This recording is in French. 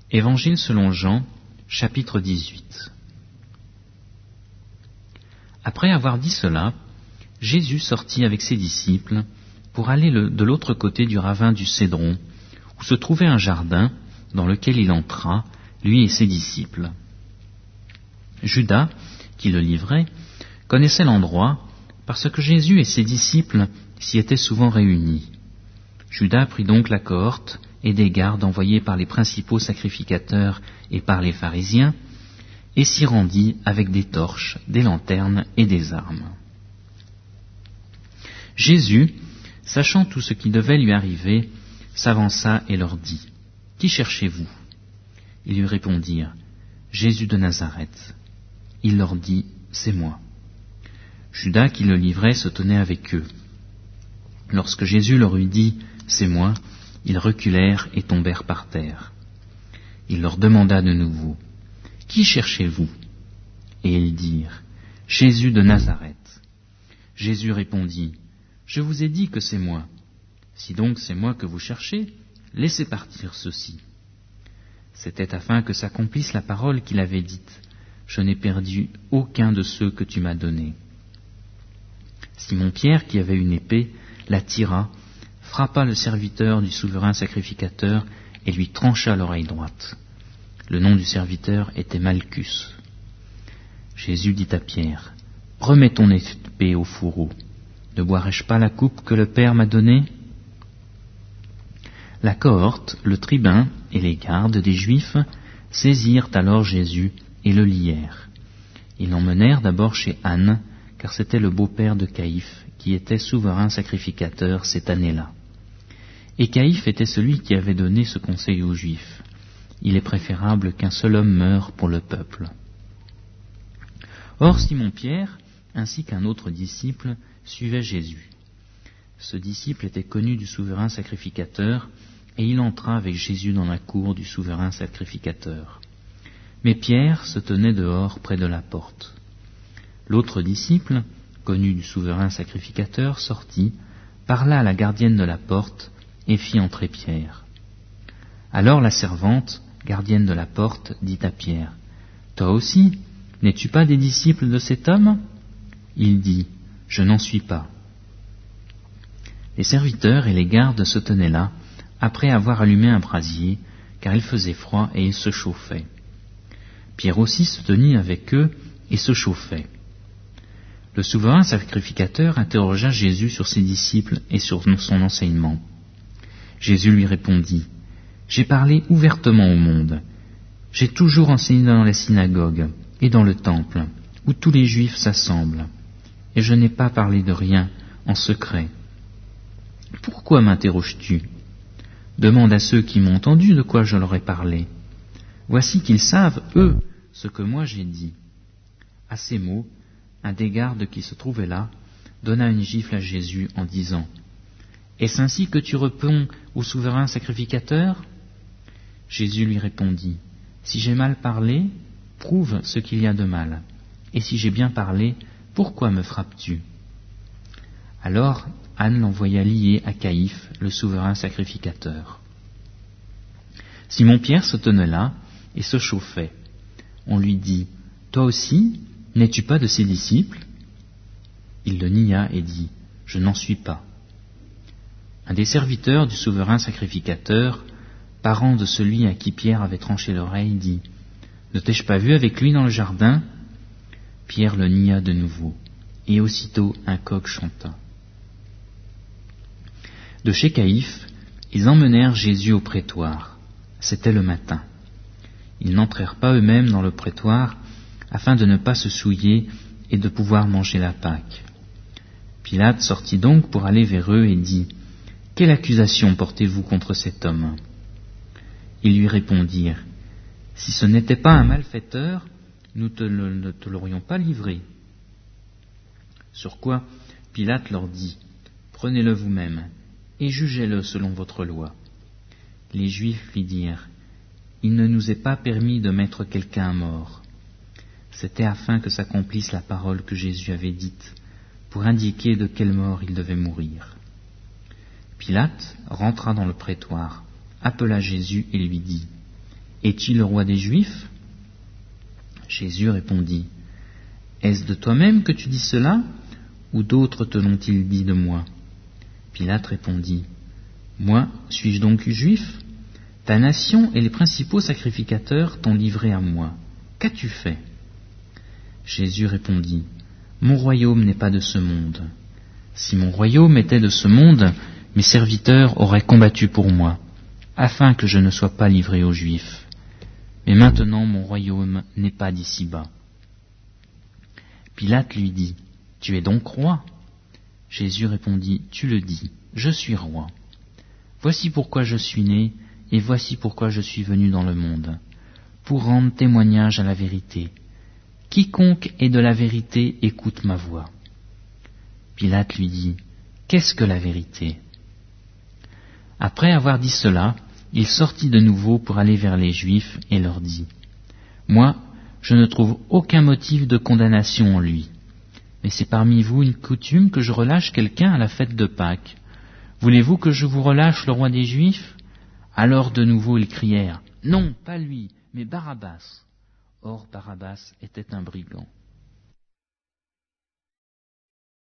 Évangile selon Jean, chapitre 18. Après avoir dit cela, Jésus sortit avec ses disciples pour aller de l'autre côté du ravin du Cédron, où se trouvait un jardin dans lequel il entra, lui et ses disciples. Judas, qui le livrait, connaissait l'endroit parce que Jésus et ses disciples s'y étaient souvent réunis. Judas prit donc la cohorte et des gardes envoyés par les principaux sacrificateurs et par les pharisiens, et s'y rendit avec des torches, des lanternes et des armes. Jésus, sachant tout ce qui devait lui arriver, s'avança et leur dit : « Qui cherchez-vous » Ils lui répondirent : « Jésus de Nazareth. » Il leur dit : « C'est moi. » Judas, qui le livrait, se tenait avec eux. Lorsque Jésus leur eut dit : « C'est moi », ils reculèrent et tombèrent par terre. Il leur demanda de nouveau : « Qui cherchez-vous » Et ils dirent : « Jésus de Nazareth. » Jésus répondit : « Je vous ai dit que c'est moi. Si donc c'est moi que vous cherchez, laissez partir ceux-ci. » C'était afin que s'accomplisse la parole qu'il avait dite : « Je n'ai perdu aucun de ceux que tu m'as donnés. » Simon-Pierre, qui avait une épée, la tira, frappa le serviteur du souverain sacrificateur et lui trancha l'oreille droite. Le nom du serviteur était Malchus. Jésus dit à Pierre : « Remets ton épée au fourreau. Ne boirai-je pas la coupe que le Père m'a donnée ?» La cohorte, le tribun et les gardes des Juifs saisirent alors Jésus et le lièrent. Ils l'emmenèrent d'abord chez Anne, car c'était le beau-père de Caïphe, qui était souverain sacrificateur cette année-là. Et Caïphe était celui qui avait donné ce conseil aux Juifs : il est préférable qu'un seul homme meure pour le peuple. Or Simon-Pierre, ainsi qu'un autre disciple, suivait Jésus. Ce disciple était connu du souverain sacrificateur, et il entra avec Jésus dans la cour du souverain sacrificateur. Mais Pierre se tenait dehors près de la porte. L'autre disciple, connu du souverain sacrificateur, sortit, parla à la gardienne de la porte et fit entrer Pierre. Alors la servante, gardienne de la porte, dit à Pierre : « Toi aussi, n'es-tu pas des disciples de cet homme ?» Il dit : « Je n'en suis pas. » Les serviteurs et les gardes se tenaient là, après avoir allumé un brasier, car il faisait froid et ils se chauffaient. Pierre aussi se tenait avec eux et se chauffait. Le souverain sacrificateur interrogea Jésus sur ses disciples et sur son enseignement. Jésus lui répondit : « J'ai parlé ouvertement au monde. J'ai toujours enseigné dans la synagogue et dans le temple, où tous les Juifs s'assemblent, et je n'ai pas parlé de rien en secret. Pourquoi m'interroges-tu ? Demande à ceux qui m'ont entendu de quoi je leur ai parlé. Voici qu'ils savent, eux, ce que moi j'ai dit. » À ces mots, un des gardes qui se trouvait là donna une gifle à Jésus en disant : « Est-ce ainsi que tu réponds au souverain sacrificateur ?» Jésus lui répondit : « Si j'ai mal parlé, prouve ce qu'il y a de mal. Et si j'ai bien parlé, pourquoi me frappes-tu » Alors Anne l'envoya lié à Caïphe, le souverain sacrificateur. Simon-Pierre se tenait là et se chauffait. On lui dit : « Toi aussi, n'es-tu pas de ses disciples ?» Il le nia et dit : « Je n'en suis pas. » Un des serviteurs du souverain sacrificateur, parent de celui à qui Pierre avait tranché l'oreille, dit : « Ne t'ai-je pas vu avec lui dans le jardin ?» Pierre le nia de nouveau, et aussitôt un coq chanta. De chez Caïphe, ils emmenèrent Jésus au prétoire. C'était le matin. Ils n'entrèrent pas eux-mêmes dans le prétoire, afin de ne pas se souiller et de pouvoir manger la Pâque. Pilate sortit donc pour aller vers eux et dit : « Quelle accusation portez-vous contre cet homme ?» Ils lui répondirent : « Si ce n'était pas un malfaiteur, nous ne te l'aurions pas livré. » Sur quoi Pilate leur dit : « Prenez-le vous-même et jugez-le selon votre loi. » Les Juifs lui dirent : « Il ne nous est pas permis de mettre quelqu'un à mort. » C'était afin que s'accomplisse la parole que Jésus avait dite, pour indiquer de quelle mort il devait mourir. Pilate rentra dans le prétoire, appela Jésus et lui dit : Es-tu le roi des Juifs ? Jésus répondit, Est-ce de toi-même que tu dis cela, ou d'autres te l'ont-ils dit de moi ? Pilate répondit, Moi, suis-je donc juif ? Ta nation et les principaux sacrificateurs t'ont livré à moi. Qu'as-tu fait ? Jésus répondit, Mon royaume n'est pas de ce monde. Si mon royaume était de ce monde, mes serviteurs auraient combattu pour moi, afin que je ne sois pas livré aux Juifs. Mais maintenant mon royaume n'est pas d'ici-bas. Pilate lui dit, Tu es donc roi ? Jésus répondit, Tu le dis, je suis roi. Voici pourquoi je suis né, et voici pourquoi je suis venu dans le monde, pour rendre témoignage à la vérité. Quiconque est de la vérité écoute ma voix. Pilate lui dit, Qu'est-ce que la vérité ? Après avoir dit cela, il sortit de nouveau pour aller vers les Juifs et leur dit, Moi, je ne trouve aucun motif de condamnation en lui. Mais c'est parmi vous une coutume que je relâche quelqu'un à la fête de Pâques. Voulez-vous que je vous relâche le roi des Juifs ? Alors de nouveau ils crièrent, Non, pas lui, mais Barabbas. Or Barabbas était un brigand.